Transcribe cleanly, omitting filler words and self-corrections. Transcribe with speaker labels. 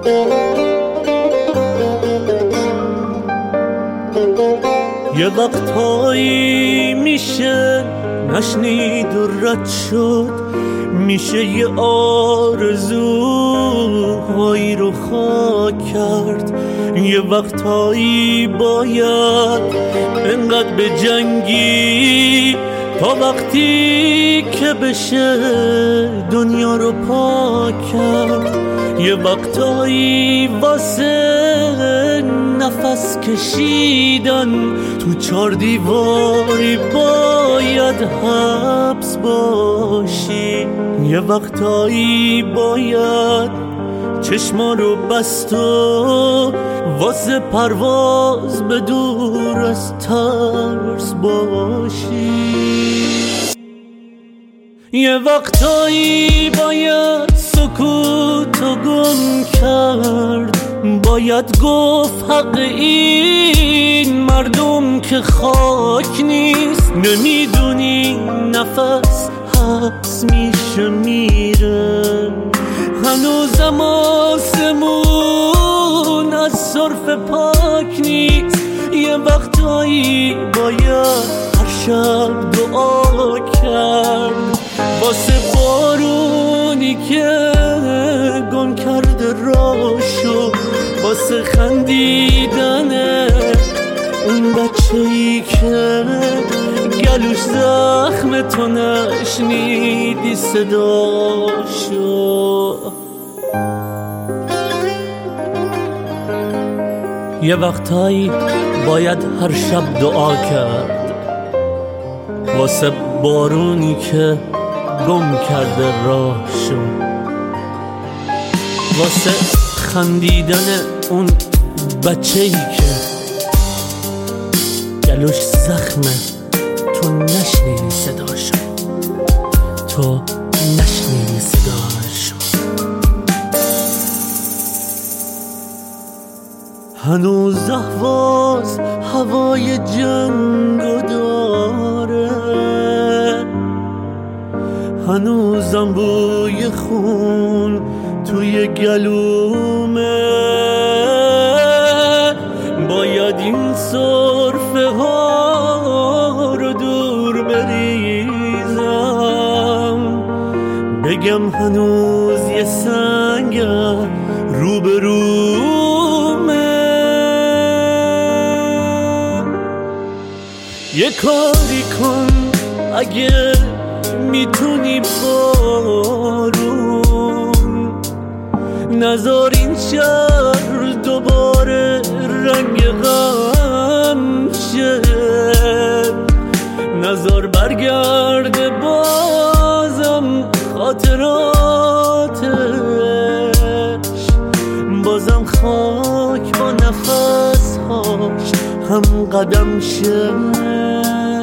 Speaker 1: یه وقتایی میشه نشنید و رد شد، میشه یه آرزوهایی رو خاک کرد. یه وقتایی باید انقدر به جنگی تا وقتی که بشه دنیا رو پاک کرد. یه وقتایی واسه نفس کشیدن تو 4 دیواری باید حبس باشی. یه وقتایی باید چشما رو بست و واسه پرواز به دور از ترس باشی. یه وقتایی باید سکوت و گم کرد، باید گفت حق این مردم که خاک نیست. نمیدونی نفس حبس میشه میره، هنوزم آسمون از سرف پاک نیست. یه وقتایی باید هر شب دعا کرد واسه بارونی که گم کرده راشو، واسه خندیدن اون بچه‌ای که گلوش زخم تو نشنیدی صداشو. یه وقتایی باید هر شب دعا کرد واسه بارونی که گم کرده راهشو، واسه خندیدن اون بچه‌ای که گلوش زخمه تو نشنیدی صداشو، تو نشنیدی صداشو. هنوز اهواز هوای جنگو داره، هنوزم بوی خون توی گلومه. باید این سرفه ها رو دور بریزم، بگم هنوز یه سنگم روبرومه. یه کاری کن اگه میتونی بارون، نذار این شهر دوباره رنگ غم شه، نذار برگرده بازم خاطراتش، بازم خاک با نفس هاش هم قدم شه.